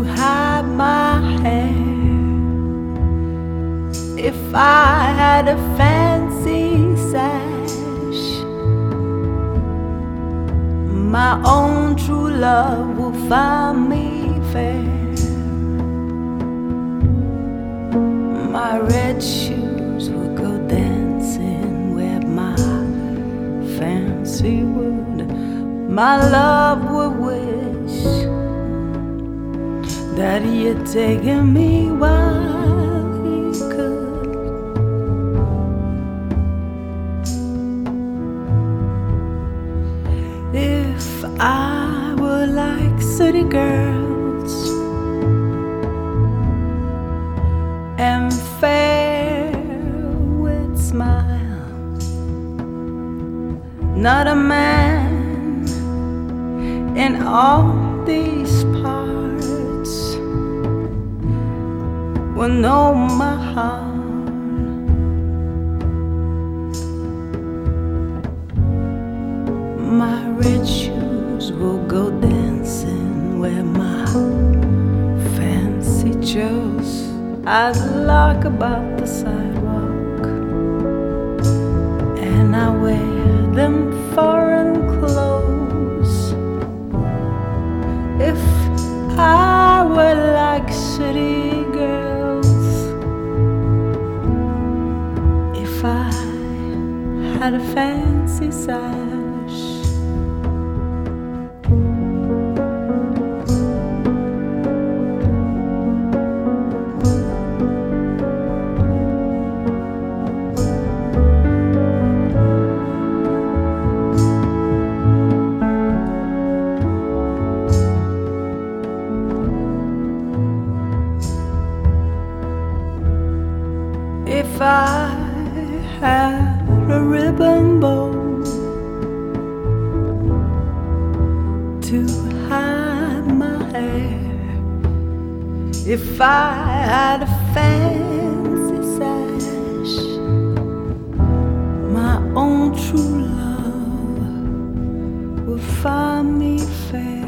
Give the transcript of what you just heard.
hide my hair. If I had a fancy sash, my own true love will find me fair. My red shoes will go dancing where my fancy would. My love would wish that he had taken me while he could. If I were like city girls and fair with smiles, not a man in all these parts will know my heart. My red shoes will go dancing where my fancy chose. I'd lock about the sidewalk, and I wear them foreign clothes. If I were like city girls, if I had a fancy sash, if I had a ribbon bow to hide my hair, if I had a fancy sash, my own true love would find me fair.